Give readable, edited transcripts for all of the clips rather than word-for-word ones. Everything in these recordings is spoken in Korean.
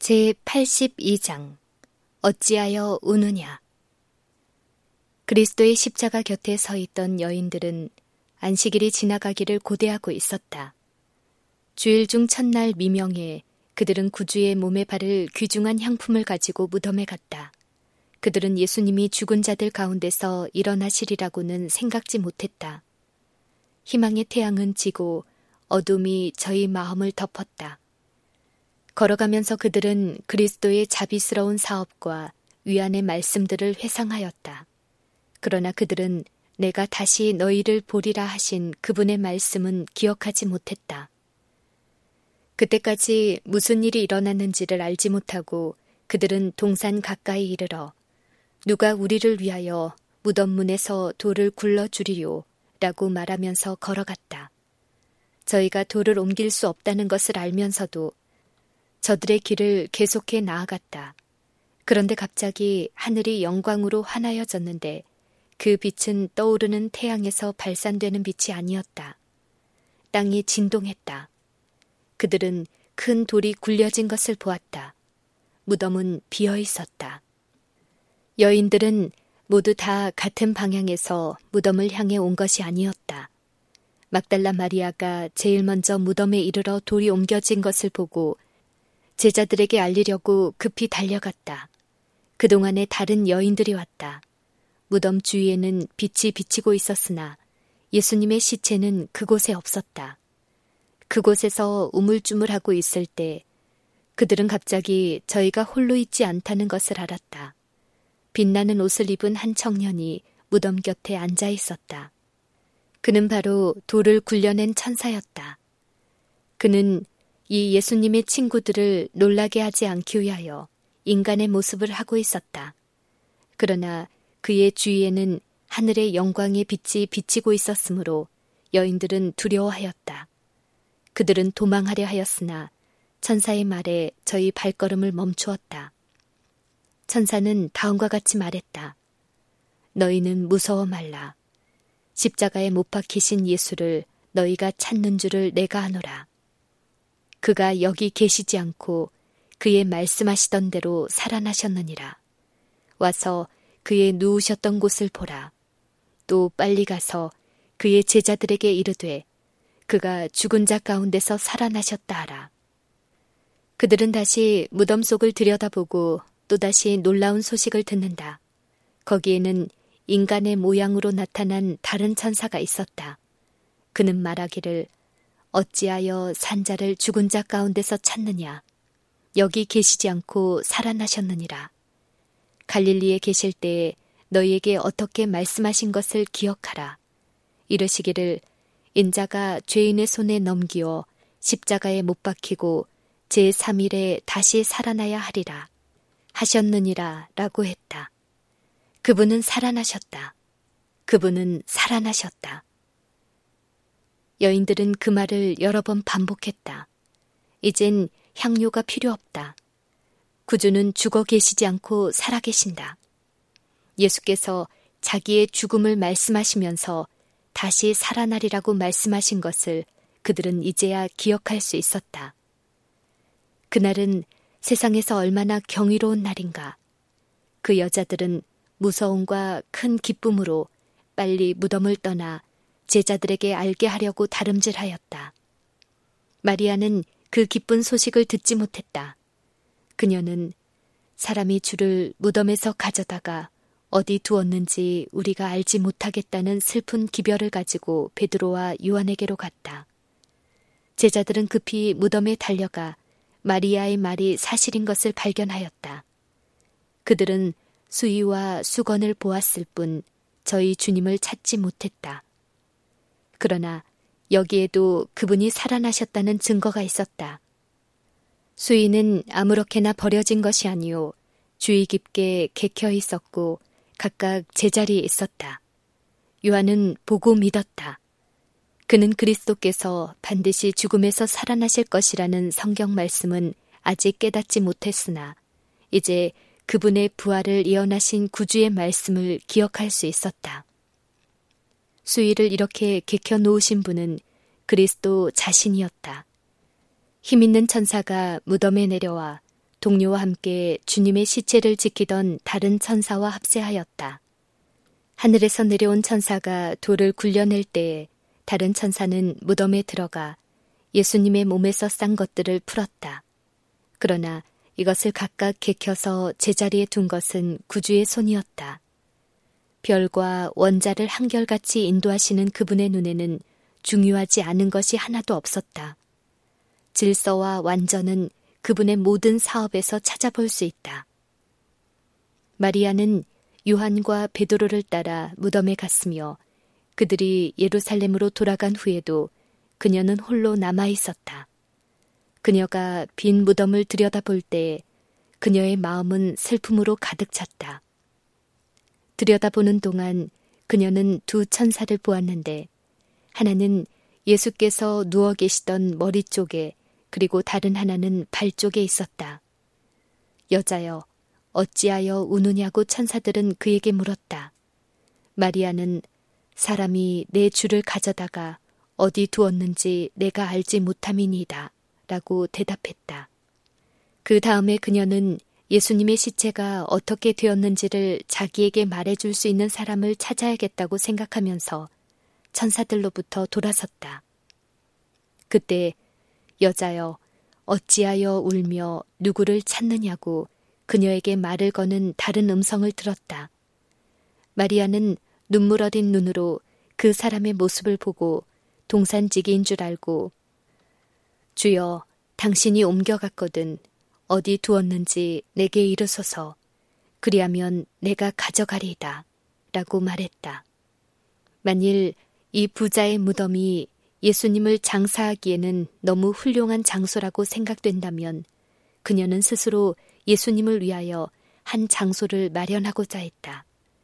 제82장 어찌하여 우느냐. 그리스도의 십자가 곁에 서 있던 여인들은 안식일이 지나가기를 고대하고 있었다. 주일 중 첫날 미명에 그들은 구주의 몸에 바를 귀중한 향품을 가지고 무덤에 갔다. 그들은 예수님이 죽은 자들 가운데서 일어나시리라고는 생각지 못했다. 희망의 태양은 지고 어둠이 저희 마음을 덮었다. 걸어가면서 그들은 그리스도의 자비스러운 사업과 위안의 말씀들을 회상하였다. 그러나 그들은 내가 다시 너희를 보리라 하신 그분의 말씀은 기억하지 못했다. 그때까지 무슨 일이 일어났는지를 알지 못하고 그들은 동산 가까이 이르러 누가 우리를 위하여 무덤 문에서 돌을 굴러주리요 라고 말하면서 걸어갔다. 저희가 돌을 옮길 수 없다는 것을 알면서도 저들의 길을 계속해 나아갔다. 그런데 갑자기 하늘이 영광으로 환하여졌는데 그 빛은 떠오르는 태양에서 발산되는 빛이 아니었다. 땅이 진동했다. 그들은 큰 돌이 굴려진 것을 보았다. 무덤은 비어 있었다. 여인들은 모두 다 같은 방향에서 무덤을 향해 온 것이 아니었다. 막달라 마리아가 제일 먼저 무덤에 이르러 돌이 옮겨진 것을 보고 제자들에게 알리려고 급히 달려갔다. 그동안에 다른 여인들이 왔다. 무덤 주위에는 빛이 비치고 있었으나 예수님의 시체는 그곳에 없었다. 그곳에서 우물쭈물하고 있을 때 그들은 갑자기 저희가 홀로 있지 않다는 것을 알았다. 빛나는 옷을 입은 한 청년이 무덤 곁에 앉아 있었다. 그는 바로 돌을 굴려낸 천사였다. 그는 이 예수님의 친구들을 놀라게 하지 않기 위하여 인간의 모습을 하고 있었다. 그러나 그의 주위에는 하늘의 영광의 빛이 비치고 있었으므로 여인들은 두려워하였다. 그들은 도망하려 하였으나 천사의 말에 저희 발걸음을 멈추었다. 천사는 다음과 같이 말했다. 너희는 무서워 말라. 십자가에 못 박히신 예수를 너희가 찾는 줄을 내가 아노라. 그가 여기 계시지 않고 그의 말씀하시던 대로 살아나셨느니라. 와서 그의 누우셨던 곳을 보라. 또 빨리 가서 그의 제자들에게 이르되 그가 죽은 자 가운데서 살아나셨다 하라. 그들은 다시 무덤 속을 들여다보고 또다시 놀라운 소식을 듣는다. 거기에는 인간의 모양으로 나타난 다른 천사가 있었다. 그는 말하기를 어찌하여 산자를 죽은 자 가운데서 찾느냐. 여기 계시지 않고 살아나셨느니라. 갈릴리에 계실 때에 너희에게 어떻게 말씀하신 것을 기억하라. 이르시기를 인자가 죄인의 손에 넘기어 십자가에 못 박히고 제3일에 다시 살아나야 하리라. 하셨느니라 라고 했다. 그분은 살아나셨다. 그분은 살아나셨다. 여인들은 그 말을 여러 번 반복했다. 이젠 향료가 필요 없다. 구주는 죽어 계시지 않고 살아 계신다. 예수께서 자기의 죽음을 말씀하시면서 다시 살아나리라고 말씀하신 것을 그들은 이제야 기억할 수 있었다. 그날은 세상에서 얼마나 경이로운 날인가. 그 여자들은 무서움과 큰 기쁨으로 빨리 무덤을 떠나 제자들에게 알게 하려고 다름질하였다. 마리아는 그 기쁜 소식을 듣지 못했다. 그녀는 사람이 주를 무덤에서 가져다가 어디 두었는지 우리가 알지 못하겠다는 슬픈 기별을 가지고 베드로와 요한에게로 갔다. 제자들은 급히 무덤에 달려가 마리아의 말이 사실인 것을 발견하였다. 그들은 수의와 수건을 보았을 뿐 저희 주님을 찾지 못했다. 그러나 여기에도 그분이 살아나셨다는 증거가 있었다. 수의는 아무렇게나 버려진 것이 아니오 주의 깊게 객혀 있었고 각각 제자리에 있었다. 요한은 보고 믿었다. 그는 그리스도께서 반드시 죽음에서 살아나실 것이라는 성경 말씀은 아직 깨닫지 못했으나 이제 그분의 부활을 예언하신 구주의 말씀을 기억할 수 있었다. 수의를 이렇게 개켜 놓으신 분은 그리스도 자신이었다. 힘있는 천사가 무덤에 내려와 동료와 함께 주님의 시체를 지키던 다른 천사와 합세하였다. 하늘에서 내려온 천사가 돌을 굴려낼 때에 다른 천사는 무덤에 들어가 예수님의 몸에서 싼 것들을 풀었다. 그러나 이것을 각각 개켜서 제자리에 둔 것은 구주의 손이었다. 별과 원자를 한결같이 인도하시는 그분의 눈에는 중요하지 않은 것이 하나도 없었다. 질서와 완전은 그분의 모든 사업에서 찾아볼 수 있다. 마리아는 요한과 베드로를 따라 무덤에 갔으며 그들이 예루살렘으로 돌아간 후에도 그녀는 홀로 남아 있었다. 그녀가 빈 무덤을 들여다볼 때 그녀의 마음은 슬픔으로 가득 찼다. 들여다보는 동안 그녀는 두 천사를 보았는데 하나는 예수께서 누워 계시던 머리 쪽에 그리고 다른 하나는 발 쪽에 있었다. 여자여, 어찌하여 우느냐고 천사들은 그에게 물었다. 마리아는 사람이 내 주를 가져다가 어디 두었는지 내가 알지 못함이니이다 라고 대답했다. 그 다음에 그녀는 예수님의 시체가 어떻게 되었는지를 자기에게 말해줄 수 있는 사람을 찾아야겠다고 생각하면서 천사들로부터 돌아섰다. 그때 여자여, 어찌하여 울며 누구를 찾느냐고 그녀에게 말을 거는 다른 음성을 들었다. 마리아는 눈물 어린 눈으로 그 사람의 모습을 보고 동산지기인 줄 알고 주여, 당신이 옮겨갔거든 어디 두었는지 내게 이르소서. 그리하면 내가 가져가리이다 라고 말했다. 만일 이 부자의 무덤이 예수님을 장사하기에는 너무 훌륭한 장소라고 생각된다면 그녀는 스스로 예수님을 위하여 한 장소를 마련하고자 했다.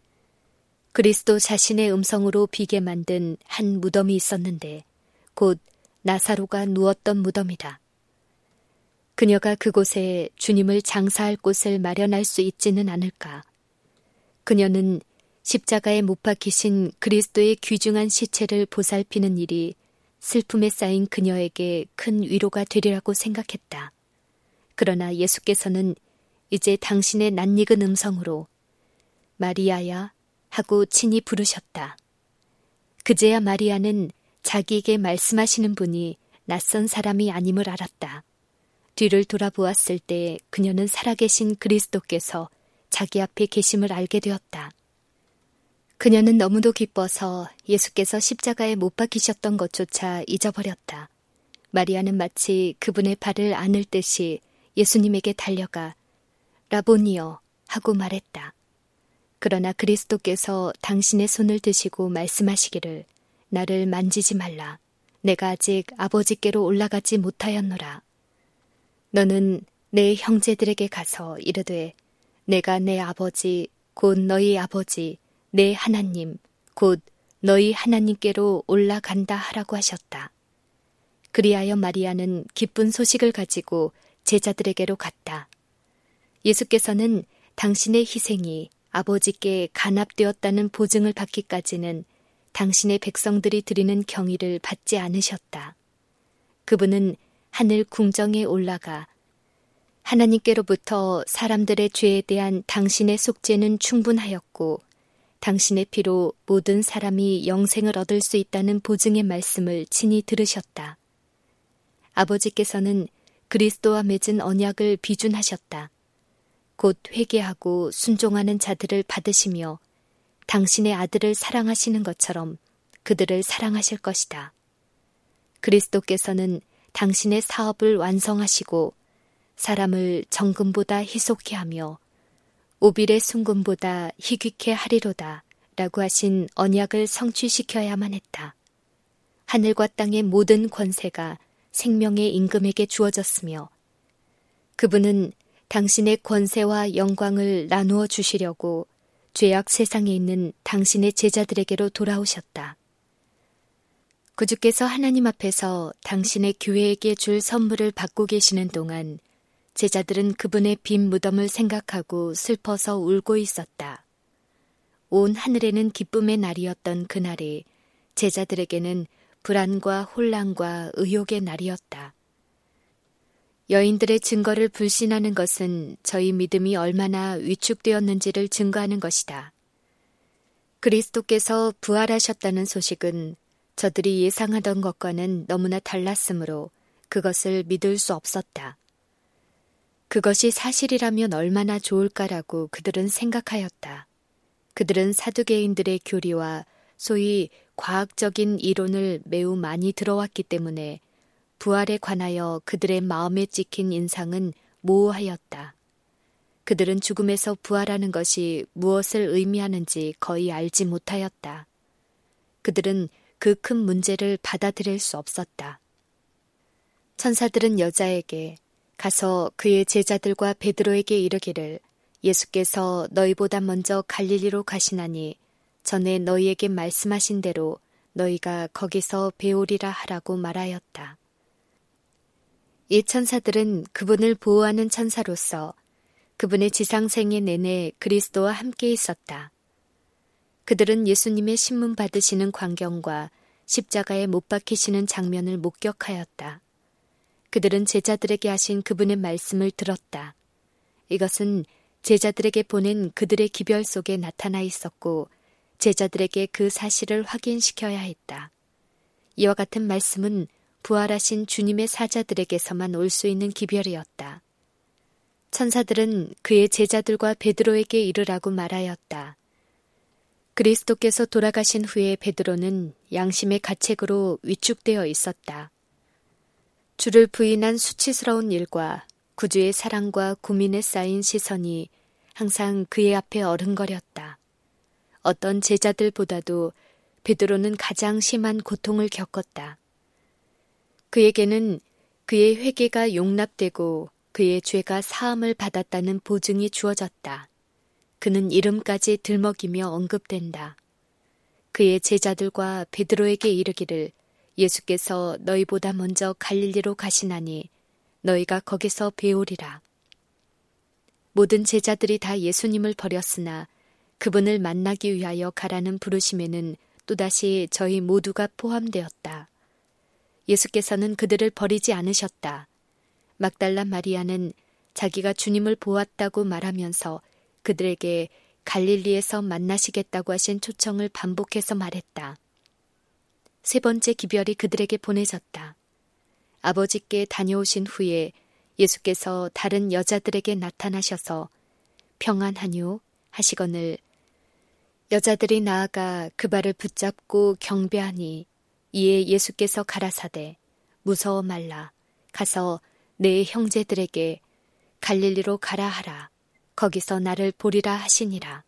그리스도 자신의 음성으로 비게 만든 한 무덤이 있었는데 곧 나사로가 누웠던 무덤이다. 그녀가 그곳에 주님을 장사할 곳을 마련할 수 있지는 않을까. 그녀는 십자가에 못 박히신 그리스도의 귀중한 시체를 보살피는 일이 슬픔에 쌓인 그녀에게 큰 위로가 되리라고 생각했다. 그러나 예수께서는 이제 당신의 낯익은 음성으로 마리아야 하고 친히 부르셨다. 그제야 마리아는 자기에게 말씀하시는 분이 낯선 사람이 아님을 알았다. 뒤를 돌아보았을 때 그녀는 살아계신 그리스도께서 자기 앞에 계심을 알게 되었다. 그녀는 너무도 기뻐서 예수께서 십자가에 못 박히셨던 것조차 잊어버렸다. 마리아는 마치 그분의 발을 안을 듯이 예수님에게 달려가 라보니여 하고 말했다. 그러나 그리스도께서 당신의 손을 드시고 말씀하시기를 나를 만지지 말라. 내가 아직 아버지께로 올라가지 못하였노라. 너는 내 형제들에게 가서 이르되 내가 내 아버지 곧 너희 아버지 내 하나님 곧 너희 하나님께로 올라간다 하라고 하셨다. 그리하여 마리아는 기쁜 소식을 가지고 제자들에게로 갔다. 예수께서는 당신의 희생이 아버지께 간합되었다는 보증을 받기까지는 당신의 백성들이 드리는 경의를 받지 않으셨다. 그분은 하늘 궁정에 올라가 하나님께로부터 사람들의 죄에 대한 당신의 속죄는 충분하였고 당신의 피로 모든 사람이 영생을 얻을 수 있다는 보증의 말씀을 친히 들으셨다. 아버지께서는 그리스도와 맺은 언약을 비준하셨다. 곧 회개하고 순종하는 자들을 받으시며 당신의 아들을 사랑하시는 것처럼 그들을 사랑하실 것이다. 그리스도께서는 당신의 사업을 완성하시고 사람을 정금보다 희속케 하며 오빌의 순금보다 희귀케 하리로다 라고 하신 언약을 성취시켜야만 했다. 하늘과 땅의 모든 권세가 생명의 임금에게 주어졌으며 그분은 당신의 권세와 영광을 나누어 주시려고 죄악 세상에 있는 당신의 제자들에게로 돌아오셨다. 구주께서 하나님 앞에서 당신의 교회에게 줄 선물을 받고 계시는 동안 제자들은 그분의 빈 무덤을 생각하고 슬퍼서 울고 있었다. 온 하늘에는 기쁨의 날이었던 그날이 제자들에게는 불안과 혼란과 의욕의 날이었다. 여인들의 증거를 불신하는 것은 저희 믿음이 얼마나 위축되었는지를 증거하는 것이다. 그리스도께서 부활하셨다는 소식은 저들이 예상하던 것과는 너무나 달랐으므로 그것을 믿을 수 없었다. 그것이 사실이라면 얼마나 좋을까라고 그들은 생각하였다. 그들은 사두개인들의 교리와 소위 과학적인 이론을 매우 많이 들어왔기 때문에 부활에 관하여 그들의 마음에 찍힌 인상은 모호하였다. 그들은 죽음에서 부활하는 것이 무엇을 의미하는지 거의 알지 못하였다. 그들은 그 큰 문제를 받아들일 수 없었다. 천사들은 여자에게 가서 그의 제자들과 베드로에게 이르기를 예수께서 너희보다 먼저 갈릴리로 가시나니 전에 너희에게 말씀하신 대로 너희가 거기서 배우리라 하라고 말하였다. 이 천사들은 그분을 보호하는 천사로서 그분의 지상생애 내내 그리스도와 함께 있었다. 그들은 예수님의 신문 받으시는 광경과 십자가에 못 박히시는 장면을 목격하였다. 그들은 제자들에게 하신 그분의 말씀을 들었다. 이것은 제자들에게 보낸 그들의 기별 속에 나타나 있었고 제자들에게 그 사실을 확인시켜야 했다. 이와 같은 말씀은 부활하신 주님의 사자들에게서만 올 수 있는 기별이었다. 천사들은 그의 제자들과 베드로에게 이르라고 말하였다. 그리스도께서 돌아가신 후에 베드로는 양심의 가책으로 위축되어 있었다. 주를 부인한 수치스러운 일과 구주의 사랑과 고민에 쌓인 시선이 항상 그의 앞에 어른거렸다. 어떤 제자들보다도 베드로는 가장 심한 고통을 겪었다. 그에게는 그의 회개가 용납되고 그의 죄가 사함을 받았다는 보증이 주어졌다. 그는 이름까지 들먹이며 언급된다. 그의 제자들과 베드로에게 이르기를 예수께서 너희보다 먼저 갈릴리로 가시나니 너희가 거기서 배우리라. 모든 제자들이 다 예수님을 버렸으나 그분을 만나기 위하여 가라는 부르심에는 또다시 저희 모두가 포함되었다. 예수께서는 그들을 버리지 않으셨다. 막달라 마리아는 자기가 주님을 보았다고 말하면서 그들에게 갈릴리에서 만나시겠다고 하신 초청을 반복해서 말했다. 세 번째 기별이 그들에게 보내졌다. 아버지께 다녀오신 후에 예수께서 다른 여자들에게 나타나셔서 평안하뇨 하시거늘 여자들이 나아가 그 발을 붙잡고 경배하니 이에 예수께서 가라사대 무서워 말라 가서 내 형제들에게 갈릴리로 가라 하라 거기서 나를 보리라 하시니라.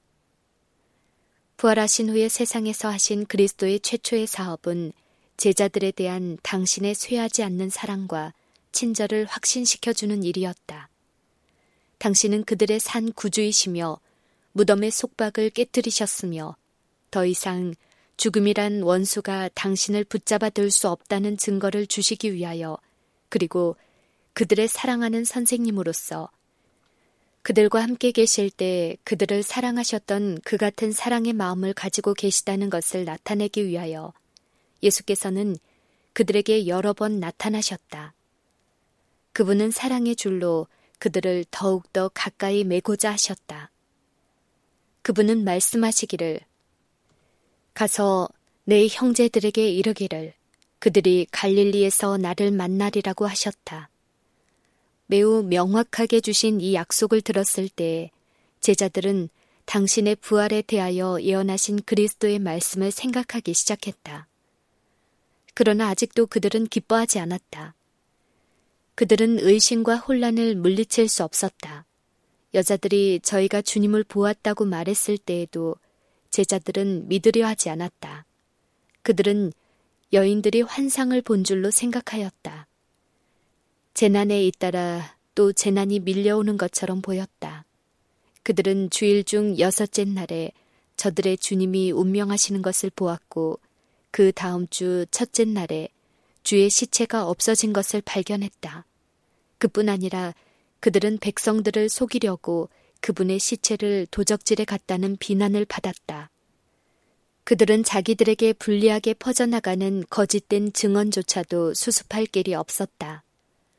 부활하신 후에 세상에서 하신 그리스도의 최초의 사업은 제자들에 대한 당신의 쇠하지 않는 사랑과 친절을 확신시켜주는 일이었다. 당신은 그들의 산 구주이시며 무덤의 속박을 깨뜨리셨으며 더 이상 죽음이란 원수가 당신을 붙잡아 들 수 없다는 증거를 주시기 위하여 그리고 그들의 사랑하는 선생님으로서 그들과 함께 계실 때 그들을 사랑하셨던 그 같은 사랑의 마음을 가지고 계시다는 것을 나타내기 위하여 예수께서는 그들에게 여러 번 나타나셨다. 그분은 사랑의 줄로 그들을 더욱더 가까이 매고자 하셨다. 그분은 말씀하시기를 가서 내 형제들에게 이르기를 그들이 갈릴리에서 나를 만나리라고 하셨다. 매우 명확하게 주신 이 약속을 들었을 때 제자들은 당신의 부활에 대하여 예언하신 그리스도의 말씀을 생각하기 시작했다. 그러나 아직도 그들은 기뻐하지 않았다. 그들은 의심과 혼란을 물리칠 수 없었다. 여자들이 저희가 주님을 보았다고 말했을 때에도 제자들은 믿으려 하지 않았다. 그들은 여인들이 환상을 본 줄로 생각하였다. 재난에 잇따라 또 재난이 밀려오는 것처럼 보였다. 그들은 주일 중 6째 날에 저들의 주님이 운명하시는 것을 보았고 그 다음 주 첫째 날에 주의 시체가 없어진 것을 발견했다. 그뿐 아니라 그들은 백성들을 속이려고 그분의 시체를 도적질해 갔다는 비난을 받았다. 그들은 자기들에게 불리하게 퍼져나가는 거짓된 증언조차도 수습할 길이 없었다.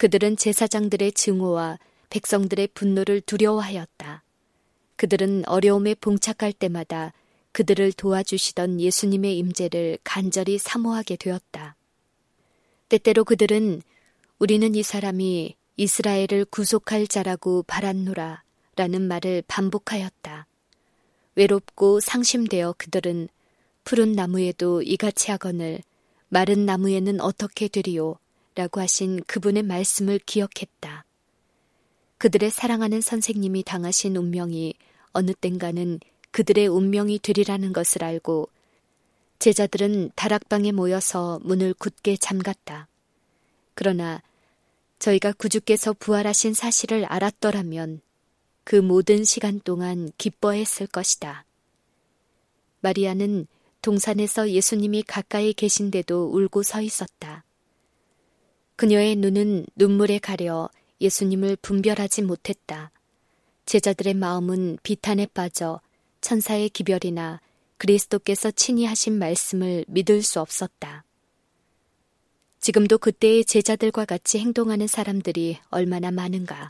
그들은 제사장들의 증오와 백성들의 분노를 두려워하였다. 그들은 어려움에 봉착할 때마다 그들을 도와주시던 예수님의 임재를 간절히 사모하게 되었다. 때때로 그들은 우리는 이 사람이 이스라엘을 구속할 자라고 바랐노라 라는 말을 반복하였다. 외롭고 상심되어 그들은 푸른 나무에도 이같이 하거늘 마른 나무에는 어떻게 되리요? 라고 하신 그분의 말씀을 기억했다. 그들의 사랑하는 선생님이 당하신 운명이 어느 땐가는 그들의 운명이 되리라는 것을 알고 제자들은 다락방에 모여서 문을 굳게 잠갔다. 그러나 저희가 구주께서 부활하신 사실을 알았더라면 그 모든 시간 동안 기뻐했을 것이다. 마리아는 동산에서 예수님이 가까이 계신데도 울고 서 있었다. 그녀의 눈은 눈물에 가려 예수님을 분별하지 못했다. 제자들의 마음은 비탄에 빠져 천사의 기별이나 그리스도께서 친히 하신 말씀을 믿을 수 없었다. 지금도 그때의 제자들과 같이 행동하는 사람들이 얼마나 많은가.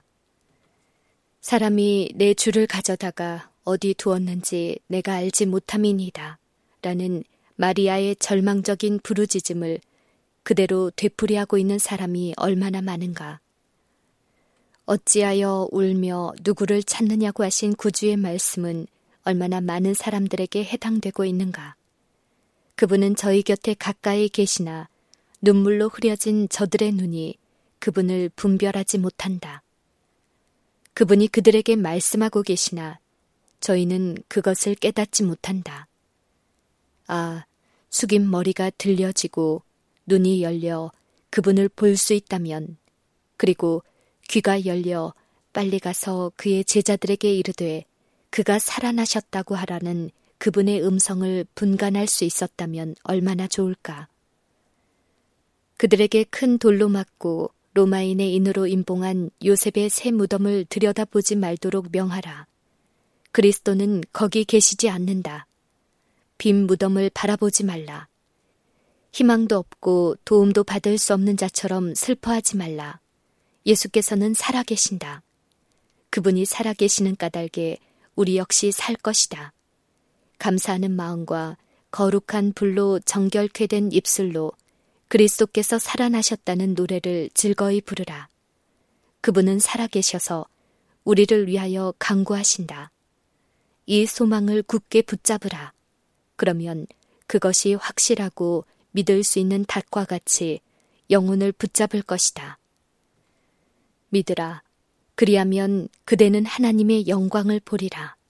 사람이 내 주를 가져다가 어디 두었는지 내가 알지 못함이니이다 라는 마리아의 절망적인 부르짖음을 그대로 되풀이하고 있는 사람이 얼마나 많은가. 어찌하여 울며 누구를 찾느냐고 하신 구주의 말씀은 얼마나 많은 사람들에게 해당되고 있는가. 그분은 저희 곁에 가까이 계시나 눈물로 흐려진 저들의 눈이 그분을 분별하지 못한다. 그분이 그들에게 말씀하고 계시나 저희는 그것을 깨닫지 못한다. 아, 숙인 머리가 들려지고 눈이 열려 그분을 볼 수 있다면, 그리고 귀가 열려 빨리 가서 그의 제자들에게 이르되 그가 살아나셨다고 하라는 그분의 음성을 분간할 수 있었다면 얼마나 좋을까. 그들에게 큰 돌로 맞고 로마인의 인으로 임봉한 요셉의 새 무덤을 들여다보지 말도록 명하라. 그리스도는 거기 계시지 않는다. 빈 무덤을 바라보지 말라. 희망도 없고 도움도 받을 수 없는 자처럼 슬퍼하지 말라. 예수께서는 살아계신다. 그분이 살아계시는 까닭에 우리 역시 살 것이다. 감사하는 마음과 거룩한 불로 정결케 된 입술로 그리스도께서 살아나셨다는 노래를 즐거이 부르라. 그분은 살아계셔서 우리를 위하여 간구하신다. 이 소망을 굳게 붙잡으라. 그러면 그것이 확실하고 믿을 수 있는 닷과 같이 영혼을 붙잡을 것이다. 믿으라. 그리하면 그대는 하나님의 영광을 보리라.